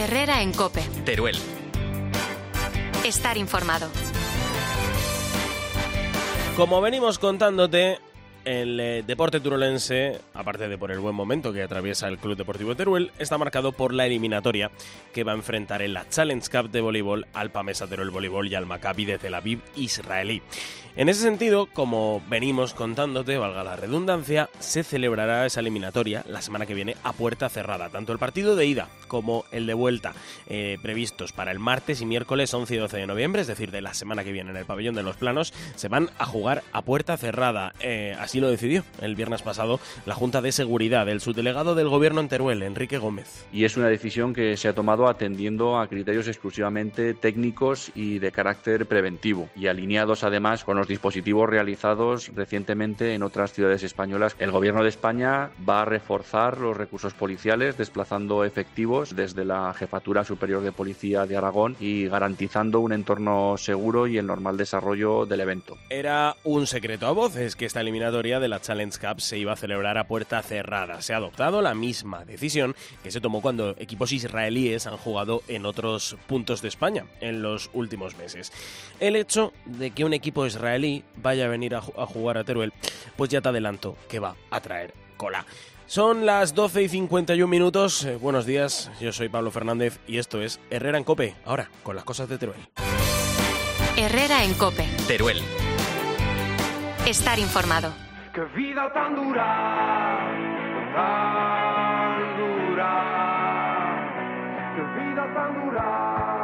Herrera en COPE. Teruel. Estar informado. Como venimos contándote, el deporte turolense, aparte de por el buen momento que atraviesa el Club Deportivo Teruel, está marcado por la eliminatoria que va a enfrentar en la Challenge Cup de voleibol al Pamesa Teruel Voleibol y al Maccabi de Tel Aviv israelí. En ese sentido, como venimos contándote, valga la redundancia, se celebrará esa eliminatoria la semana que viene a puerta cerrada. Tanto el partido de ida como el de vuelta, previstos para el martes y miércoles 11 y 12 de noviembre, es decir, de la semana que viene en el Pabellón de los Planos, se van a jugar a puerta cerrada. Así lo decidió el viernes pasado la Junta de Seguridad, el subdelegado del Gobierno en Teruel, Enrique Gómez. Y es una decisión que se ha tomado atendiendo a criterios exclusivamente técnicos y de carácter preventivo, y alineados además con los dispositivos realizados recientemente en otras ciudades españolas. El Gobierno de España va a reforzar los recursos policiales, desplazando efectivos desde la Jefatura Superior de Policía de Aragón y garantizando un entorno seguro y el normal desarrollo del evento. Era un secreto a voces que esta eliminatoria de la Challenge Cup se iba a celebrar a puerta cerrada. Se ha adoptado la misma decisión que se tomó cuando equipos israelíes han jugado en otros puntos de España en los últimos meses. El hecho de que un equipo israelí vaya a venir a jugar a Teruel, pues ya te adelanto que va a traer cola. Son las 12 y 51 minutos. Buenos días, yo soy Pablo Fernández y esto es Herrera en COPE. Ahora, con las cosas de Teruel. Herrera en COPE. Teruel. Estar informado. ¡Qué vida tan dura! ¡Tan dura! ¡Qué vida tan dura!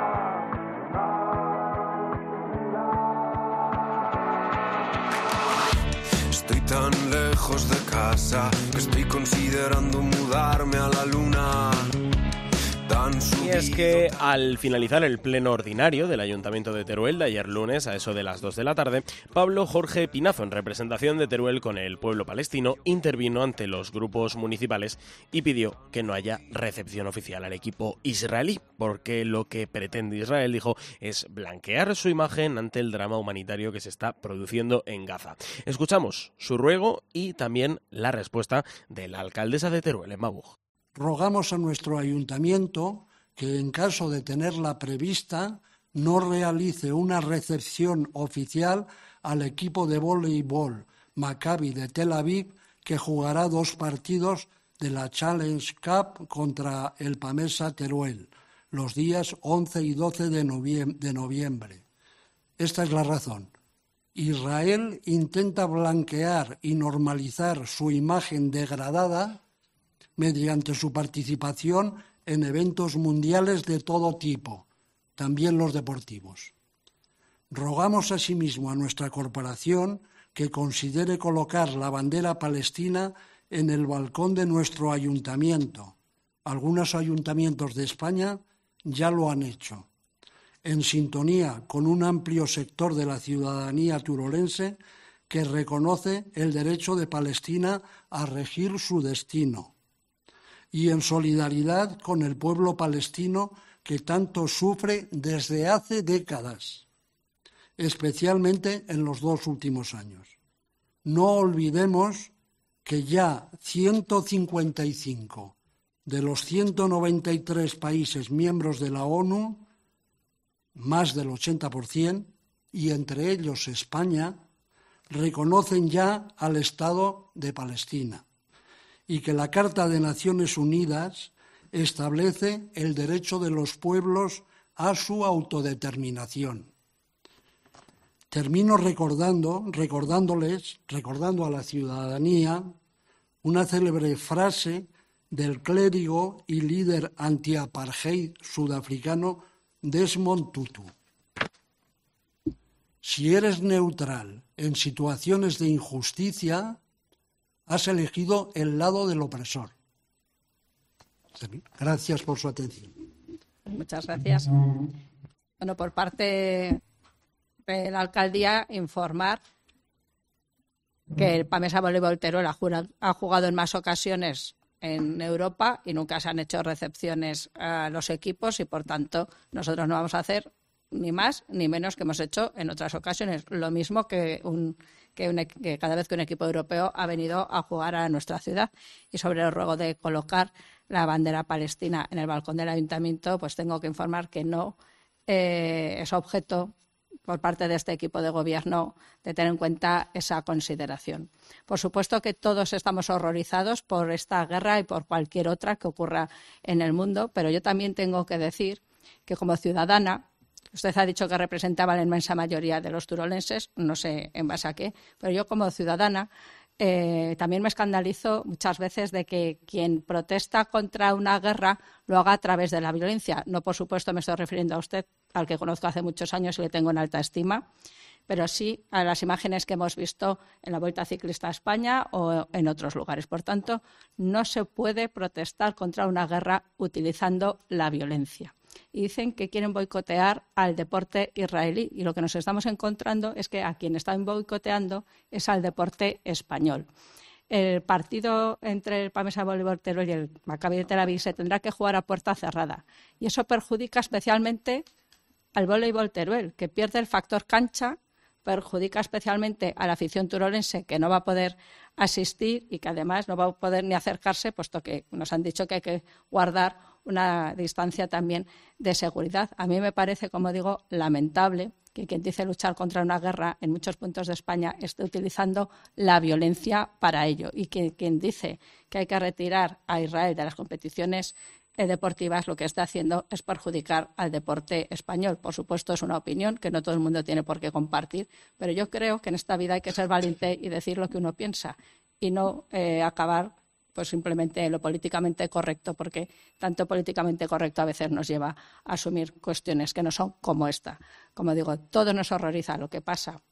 Estoy tan lejos de casa que estoy considerando mudarme a la luna. Y es que al finalizar el pleno ordinario del Ayuntamiento de Teruel de ayer lunes a eso de las 2 de la tarde, Pablo Jorge Pinazo, en representación de Teruel con el pueblo palestino, intervino ante los grupos municipales y pidió que no haya recepción oficial al equipo israelí, porque lo que pretende Israel, dijo, es blanquear su imagen ante el drama humanitario que se está produciendo en Gaza. Escuchamos su ruego y también la respuesta de la alcaldesa de Teruel, Emma Buch. Rogamos a nuestro ayuntamiento que, en caso de tenerla prevista, no realice una recepción oficial al equipo de voleibol Maccabi de Tel Aviv, que jugará 2 partidos de la Challenge Cup contra el Pamesa Teruel, los días 11 y 12 de noviembre. Esta es la razón. Israel intenta blanquear y normalizar su imagen degradada mediante su participación en eventos mundiales de todo tipo, también los deportivos. Rogamos asimismo a nuestra corporación que considere colocar la bandera palestina en el balcón de nuestro ayuntamiento. Algunos ayuntamientos de España ya lo han hecho, en sintonía con un amplio sector de la ciudadanía turolense que reconoce el derecho de Palestina a regir su destino, y en solidaridad con el pueblo palestino que tanto sufre desde hace décadas, especialmente en los 2 últimos años. No olvidemos que ya 155 de los 193 países miembros de la ONU, más del 80%, y entre ellos España, reconocen ya al Estado de Palestina, y que la Carta de Naciones Unidas establece el derecho de los pueblos a su autodeterminación. Termino recordando a la ciudadanía una célebre frase del clérigo y líder anti-apartheid sudafricano Desmond Tutu. Si eres neutral en situaciones de injusticia, has elegido el lado del opresor. Gracias por su atención. Muchas gracias. Bueno, por parte de la alcaldía, informar que el Pamesa Voleibol Teruel ha jugado en más ocasiones en Europa y nunca se han hecho recepciones a los equipos y, por tanto, nosotros no vamos a hacer ni más ni menos que hemos hecho en otras ocasiones. Lo mismo que cada vez que un equipo europeo ha venido a jugar a nuestra ciudad. Y sobre el ruego de colocar la bandera palestina en el balcón del ayuntamiento, pues tengo que informar que no es objeto por parte de este equipo de gobierno de tener en cuenta esa consideración. Por supuesto que todos estamos horrorizados por esta guerra y por cualquier otra que ocurra en el mundo, pero yo también tengo que decir que como ciudadana, usted ha dicho que representaba a la inmensa mayoría de los turolenses, no sé en base a qué, pero yo como ciudadana también me escandalizo muchas veces de que quien protesta contra una guerra lo haga a través de la violencia. No, por supuesto, me estoy refiriendo a usted, al que conozco hace muchos años y le tengo en alta estima, pero sí a las imágenes que hemos visto en la Vuelta Ciclista a España o en otros lugares. Por tanto, no se puede protestar contra una guerra utilizando la violencia. Y dicen que quieren boicotear al deporte israelí y lo que nos estamos encontrando es que a quien están boicoteando es al deporte español. El partido entre el PAMESA Voleibol Teruel y el Maccabi de Tel Aviv se tendrá que jugar a puerta cerrada y eso perjudica especialmente al Voleibol Teruel, que pierde el factor cancha, perjudica especialmente a la afición turolense, que no va a poder asistir y que además no va a poder ni acercarse, puesto que nos han dicho que hay que guardar una distancia también de seguridad. A mí me parece, como digo, lamentable que quien dice luchar contra una guerra en muchos puntos de España esté utilizando la violencia para ello y que quien dice que hay que retirar a Israel de las competiciones deportivas lo que está haciendo es perjudicar al deporte español. Por supuesto, es una opinión que no todo el mundo tiene por qué compartir, pero yo creo que en esta vida hay que ser valiente y decir lo que uno piensa y no acabar pues simplemente lo políticamente correcto, porque tanto políticamente correcto a veces nos lleva a asumir cuestiones que no son como esta. Como digo, todo nos horroriza lo que pasa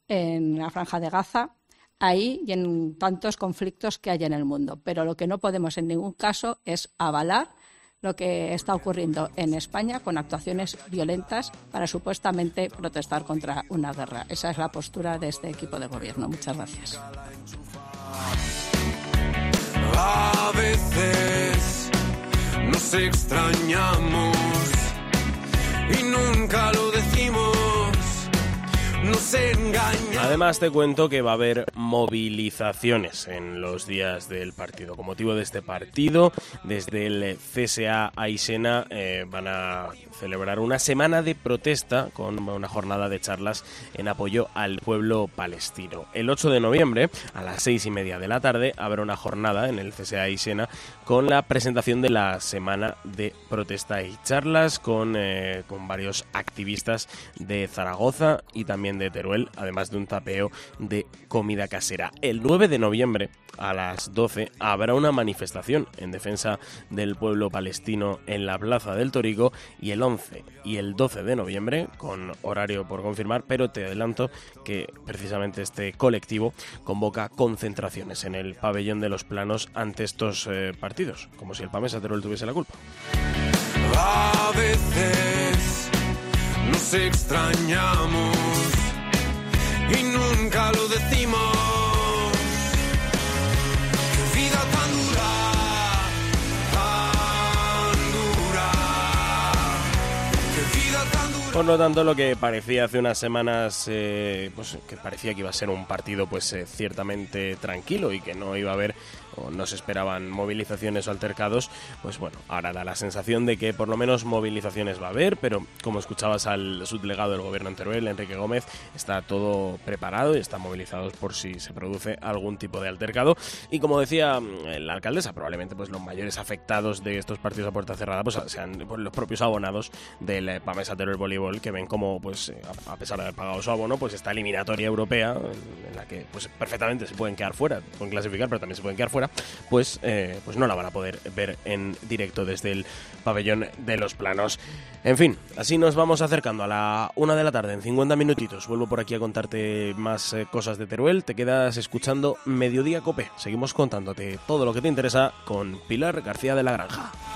en la Franja de Gaza, ahí y en tantos conflictos que hay en el mundo. Pero lo que no podemos en ningún caso es avalar lo que está ocurriendo en España con actuaciones violentas para supuestamente protestar contra una guerra. Esa es la postura de este equipo de gobierno. Muchas gracias. A veces nos extrañamos y nunca lo decimos, nos engañamos. Además te cuento que va a haber movilizaciones en los días del partido. Con motivo de este partido, desde el CSA Aisena van a celebrar una semana de protesta con una jornada de charlas en apoyo al pueblo palestino. El 8 de noviembre, a las 6:30 de la tarde, habrá una jornada en el CSA Aisena con la presentación de la semana de protesta y charlas con varios activistas de Zaragoza y también de Teruel, además de un tapeo de comida casera. El 9 de noviembre, a las 12, habrá una manifestación en defensa del pueblo palestino en la Plaza del Torico, y el 11 y el 12 de noviembre, con horario por confirmar, pero te adelanto que precisamente este colectivo convoca concentraciones en el pabellón de los Planos ante estos partidos, como si el PAMESA Teruel tuviese la culpa. A veces nos extrañamos y nunca lo decimos. Qué vida tan dura, tan dura. Qué vida tan dura. Por lo tanto, lo que parecía hace unas semanas, pues que parecía que iba a ser un partido pues ciertamente tranquilo y que no iba a haber o no se esperaban movilizaciones o altercados, pues bueno, ahora da la sensación de que por lo menos movilizaciones va a haber, pero como escuchabas al subdelegado del gobierno en Teruel, Enrique Gómez, está todo preparado y están movilizados por si se produce algún tipo de altercado. Y como decía la alcaldesa, probablemente pues los mayores afectados de estos partidos a puerta cerrada pues sean pues, los propios abonados del PAMESA Teruel Voleibol, que ven como pues a pesar de haber pagado su abono, pues esta eliminatoria europea en la que pues perfectamente se pueden quedar fuera, pueden clasificar, pero también se pueden quedar fuera, pues no la van a poder ver en directo desde el pabellón de los Planos. En fin, así nos vamos acercando a la 1 de la tarde, en 50 minutitos. Vuelvo por aquí a contarte más cosas de Teruel. Te quedas escuchando Mediodía Cope. Seguimos contándote todo lo que te interesa con Pilar García de la Granja.